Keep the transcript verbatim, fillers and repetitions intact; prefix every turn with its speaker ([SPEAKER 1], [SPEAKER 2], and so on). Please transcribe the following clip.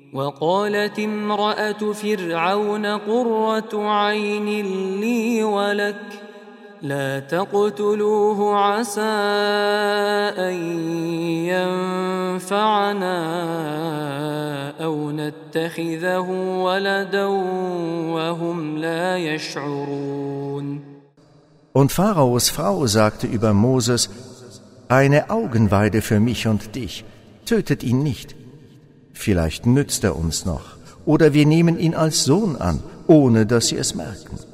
[SPEAKER 1] وقالت امرأة فرعون قرة عين لي ولك لا تقتلوه عسى أن ينفعنا أو نتخذه ولدا وهم لا يشعرون.
[SPEAKER 2] Und Pharaos Frau sagte über Moses: Eine Augenweide für mich und dich, tötet ihn nicht. Vielleicht nützt er uns noch, oder wir nehmen ihn als Sohn an, ohne dass sie es merken.